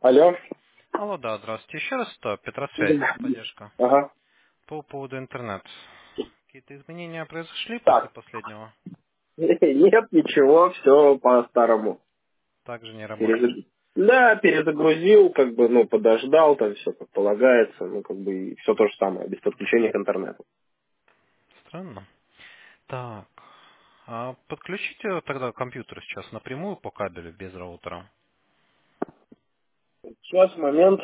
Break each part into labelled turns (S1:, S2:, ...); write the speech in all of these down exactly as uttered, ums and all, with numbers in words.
S1: Алло.
S2: Алло, да, здравствуйте. Еще раз, что Петросвязь,
S1: Да.
S2: техподдержка.
S1: Ага.
S2: По поводу интернета. Какие-то изменения произошли после
S1: Так.
S2: последнего?
S1: Нет, ничего, все по-старому.
S2: Также не работает.
S1: Перезаг- Да, перезагрузил, как бы, ну, подождал, там все как полагается, ну, как бы, все то же самое, без подключения к интернету.
S2: Странно. Так. А подключите тогда компьютер сейчас напрямую по кабелю, без роутера.
S1: Сейчас, момент.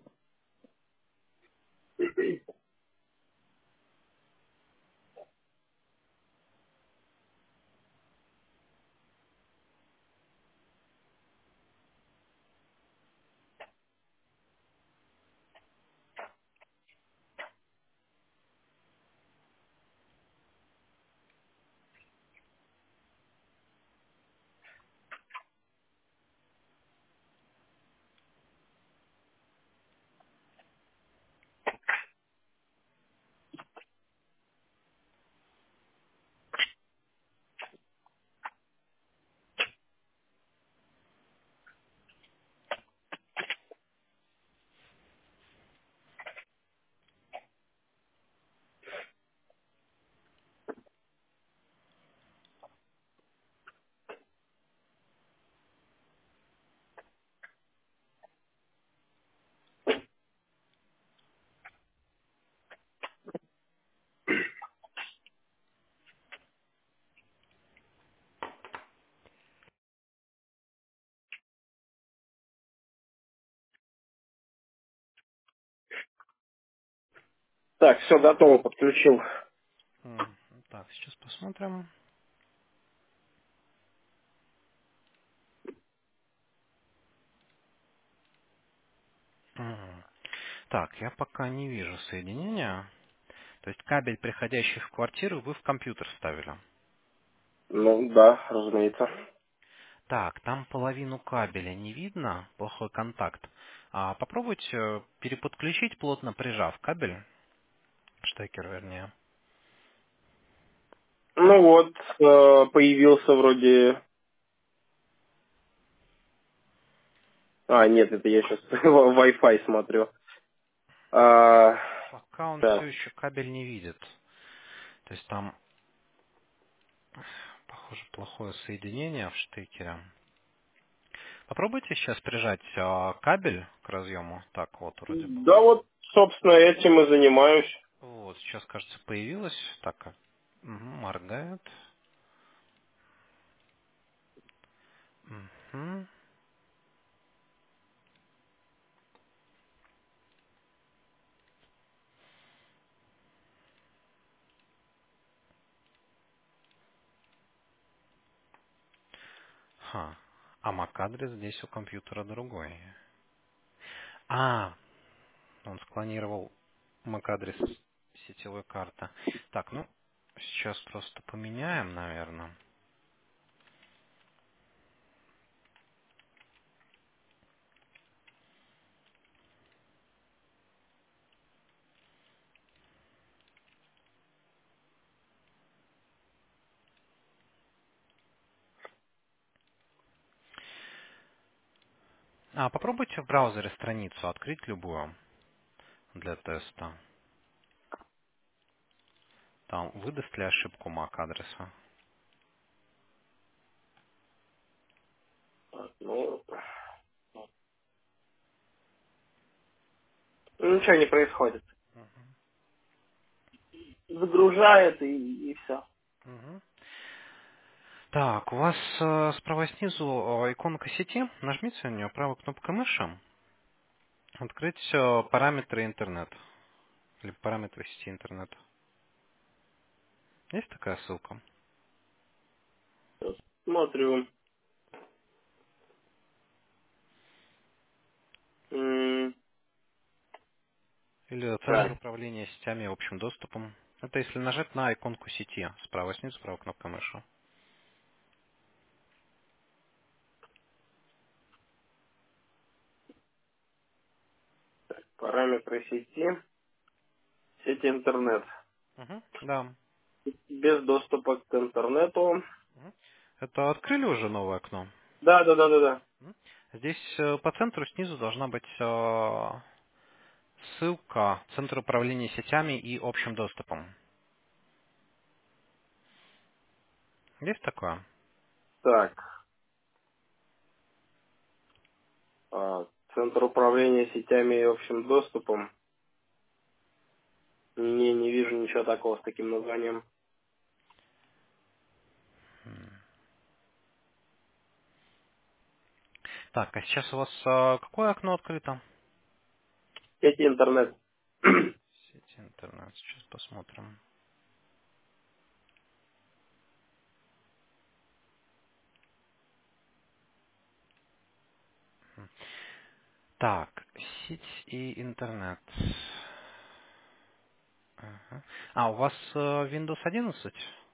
S1: Так, все готово, подключил.
S2: М, Так, сейчас посмотрим. М, Так, я пока не вижу соединения. То есть кабель, приходящий в квартиру, вы в компьютер вставили.
S1: Ну, да, разумеется.
S2: Так, там половину кабеля не видно, плохой контакт. А попробуйте э, переподключить, плотно прижав кабель, штекер вернее.
S1: Ну вот, э, появился вроде... А, нет, это я сейчас Wi-Fi смотрю. А,
S2: Пока он все
S1: так,
S2: еще кабель не видит. То есть там, похоже, плохое соединение в штекере. Попробуйте сейчас прижать а, кабель к разъему. Так вот, вроде бы.
S1: да вот, собственно, этим и занимаюсь.
S2: Вот, сейчас, кажется, появилось. Так, а, мгм, моргает. Мгм. Ха. А MAC-адрес здесь у компьютера другой. А, он склонировал MAC-адрес сетевой карты. Так, ну, сейчас просто поменяем, наверное. А, попробуйте в браузере страницу открыть любую для теста. Там выдаст ли ошибку MAC-адреса?
S1: Ну, ничего не происходит. Загружает и, и все.
S2: Мгм. Так, у вас э, справа снизу э, иконка сети. Нажмите на нее правой кнопкой мыши. Открыть э, параметры интернет. Или параметры сети интернет. Есть такая ссылка?
S1: Смотрю. М,
S2: Или Центр
S1: Так,
S2: управления сетями и общим доступом. Это если нажать на иконку сети. Справа снизу, правой кнопкой мыши.
S1: параметры сети. Сеть интернет.
S2: Мгм, да.
S1: Без доступа к интернету.
S2: Мгм. Это открыли уже новое окно?
S1: Да, да, да, да, да.
S2: Мгм. Здесь э, по центру снизу должна быть э, ссылка «Центр управления сетями и общим доступом». Есть такое?
S1: Так, а, Центр управления сетями и общим доступом. Не, не вижу ничего такого с таким названием.
S2: Так, а сейчас у вас э, какое окно открыто?
S1: Сети интернет.
S2: Сеть интернет. Сейчас посмотрим. Так, сеть и интернет. Ага. А, у вас э, Windows одиннадцать?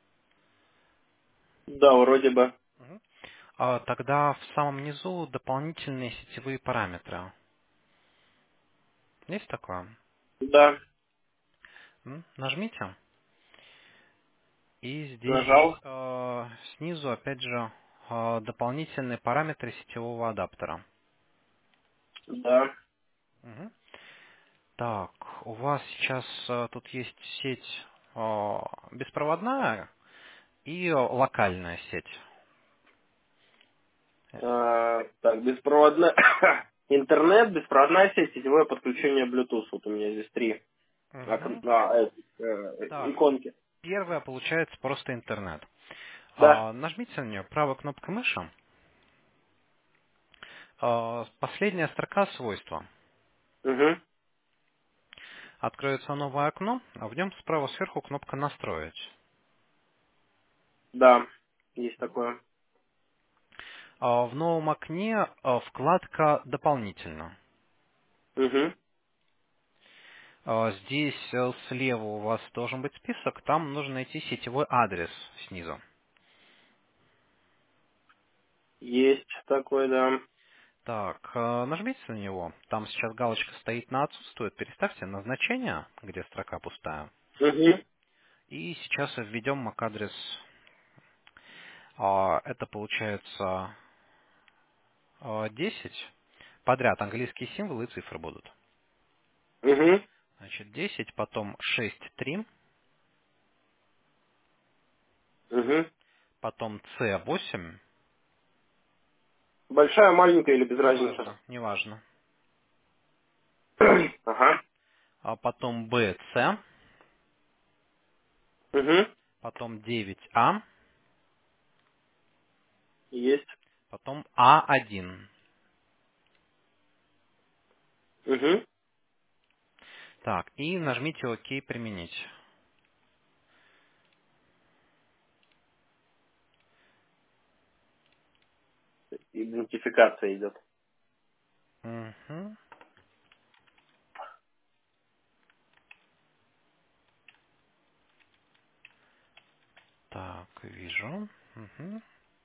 S1: Да, вроде бы.
S2: Мгм. А, тогда в самом низу дополнительные сетевые параметры. Есть такое?
S1: Да,
S2: М, Нажмите. И здесь
S1: нажал.
S2: э, снизу, опять же, э, дополнительные параметры сетевого адаптера.
S1: Да.
S2: Мгм. Так, у вас сейчас э, тут есть сеть э, беспроводная и э, локальная сеть. Э,
S1: А, так, беспроводная... Интернет, беспроводная сеть, сетевое подключение Bluetooth. Вот у меня здесь три окн-
S2: Мгм.
S1: а, э, э,
S2: Так,
S1: иконки.
S2: первая получается просто интернет.
S1: Да.
S2: А, нажмите на нее правой кнопкой мыши. А, последняя строка свойства.
S1: Угу.
S2: Откроется новое окно, а в нем справа сверху кнопка «Настроить».
S1: Да, есть такое.
S2: А, В новом окне а, вкладка «Дополнительно».
S1: Угу.
S2: А, Здесь э, слева у вас должен быть список, там нужно найти сетевой адрес снизу.
S1: Есть такое, да.
S2: Так, э, нажмите на него. Там сейчас галочка стоит на «Отсутствует». Переставьте на «Значение», где строка пустая.
S1: Угу.
S2: И сейчас введем мак-адрес. А, Это получается а, десять. Подряд английские символы и цифры будут.
S1: Угу.
S2: Значит, десять, потом шесть три,
S1: Угу.
S2: потом си восемь.
S1: Большая, маленькая или без разницы?
S2: Неважно, неважно.
S1: Ага.
S2: А потом би си,
S1: Угу.
S2: потом девять а,
S1: Есть.
S2: потом а один.
S1: Угу.
S2: Так, и нажмите ОК «Применить».
S1: Идентификация идет.
S2: Мгм. Так, вижу. Мгм.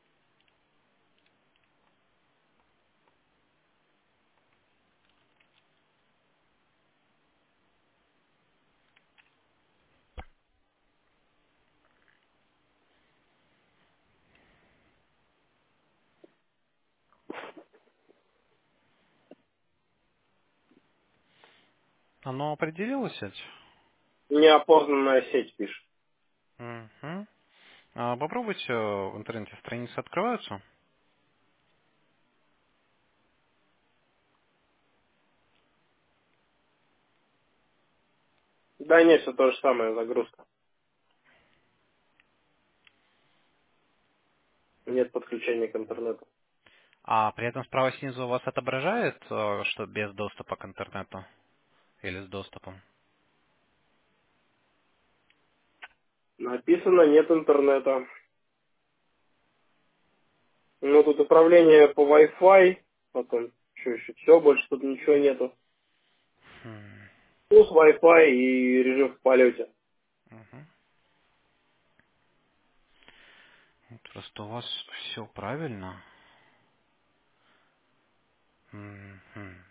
S2: Оно определилось ведь?
S1: Неопознанная сеть пишет.
S2: Мгм. А попробуйте в интернете страницы открываются.
S1: Да нет, все то же самое, загрузка. Нет подключения к интернету.
S2: А при этом справа снизу у вас отображает, э, что без доступа к интернету или с доступом?
S1: Написано нет интернета. Ну, тут управление по Wi-Fi, потом что еще, все, больше тут ничего нету.
S2: Хм.
S1: Плюс Wi-Fi и режим в полете.
S2: Мгм. Вот просто у вас все правильно. Мгм.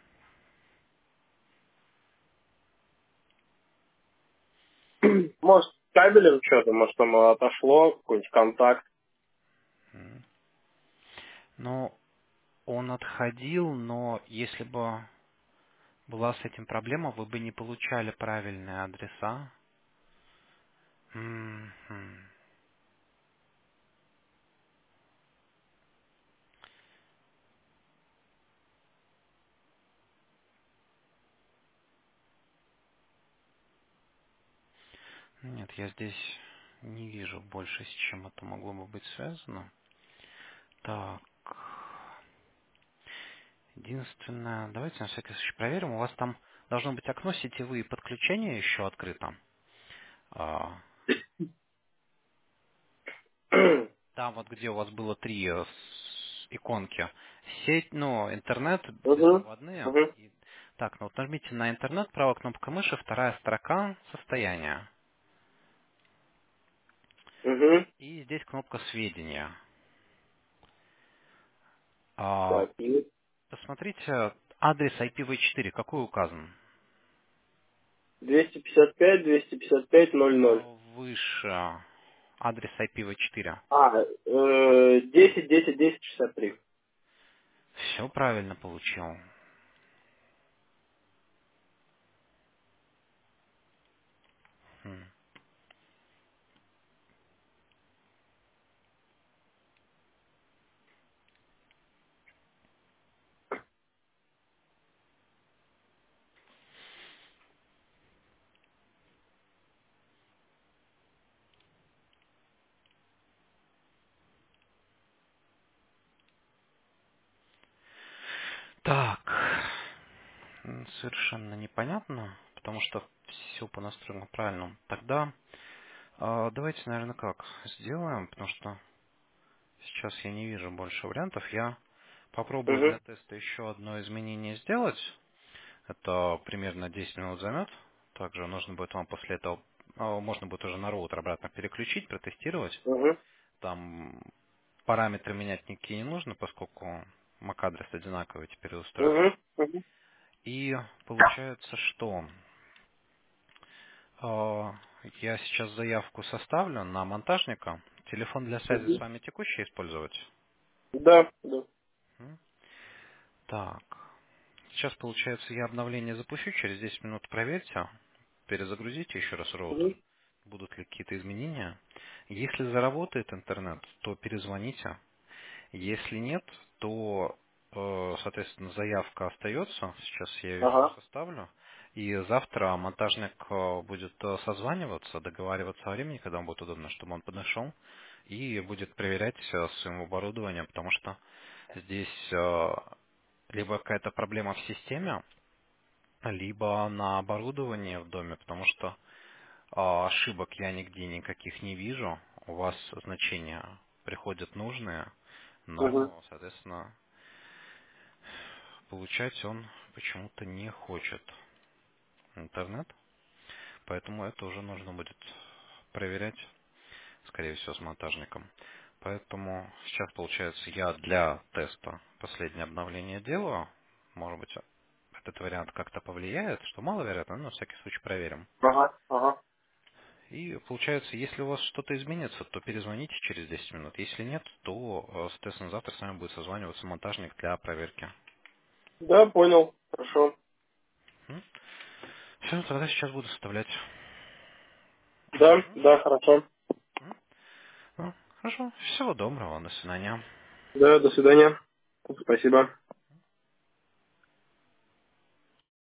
S1: Может, кабелем что-то, может, там отошло, какой-нибудь контакт.
S2: М. Ну, он отходил, но если бы была с этим проблема, вы бы не получали правильные адреса. М-м. Нет, я здесь не вижу больше, с чем это могло бы быть связано. Так. Единственное, давайте на всякий случай проверим. У вас там должно быть окно сетевые подключения еще открыто. А, Там вот, где у вас было три э, с- иконки. Сеть, ну, интернет,
S1: Угу.
S2: беспроводные.
S1: Угу.
S2: И- Так, ну вот нажмите на интернет, правая кнопка мыши, вторая строка, состояние.
S1: Угу.
S2: И здесь кнопка сведения. А,
S1: Так, и
S2: Посмотрите, адрес ай пи ви четыре, какой указан?
S1: двести пятьдесят пять, двести пятьдесят пять, ноль ноль.
S2: А, Выше адрес ай пи ви четыре.
S1: А, э, десять, десять, десять, шестьдесят три.
S2: Все правильно получил. Хм. Так, м, совершенно непонятно, потому что все по настройкам правильно. Тогда а, давайте, наверное, как сделаем, потому что сейчас я не вижу больше вариантов. Я попробую
S1: Угу.
S2: для теста еще одно изменение сделать. Это примерно десять минут займет. Также нужно будет вам после этого, а, можно будет уже на роутер обратно переключить, протестировать.
S1: Угу.
S2: Там параметры менять никакие не нужно, поскольку эм эй си-адрес одинаковый теперь у устройств.
S1: Угу. Угу.
S2: И получается, что э, я сейчас заявку составлю на монтажника. Телефон для связи с
S1: Угу.
S2: вами текущий использовать?
S1: Да, да.
S2: М? Так. Сейчас, получается, я обновление запущу. Через десять минут проверьте. Перезагрузите еще раз
S1: Угу.
S2: роутер. Будут ли какие-то изменения. Если заработает интернет, то перезвоните. Если нет, то, э, соответственно, заявка остается. Сейчас я ее всю
S1: Ага.
S2: составлю. И завтра монтажник э, будет э, созваниваться, договариваться о времени, когда вам будет удобно, чтобы он подошел и будет проверять э, своим оборудованием, потому что здесь э, либо какая-то проблема в системе, либо на оборудовании в доме, потому что э, ошибок я нигде никаких не вижу. У вас значения приходят нужные,
S1: Угу.
S2: но, соответственно, получать он почему-то не хочет интернет, поэтому это уже нужно будет проверять, скорее всего, с монтажником. Поэтому сейчас, получается, я для теста последнее обновление делаю. Может быть, этот вариант как-то повлияет, что маловероятно, но на всякий случай проверим.
S1: Ага. Ага.
S2: И получается, если у вас что-то изменится, то перезвоните через десять минут. Если нет, то, э, соответственно, завтра с вами будет созваниваться монтажник для проверки.
S1: Да, понял. Хорошо.
S2: Все, тогда сейчас буду составлять.
S1: Да, да, хорошо.
S2: М? Ну, хорошо. Всего доброго. До свидания.
S1: Да, до свидания. Спасибо.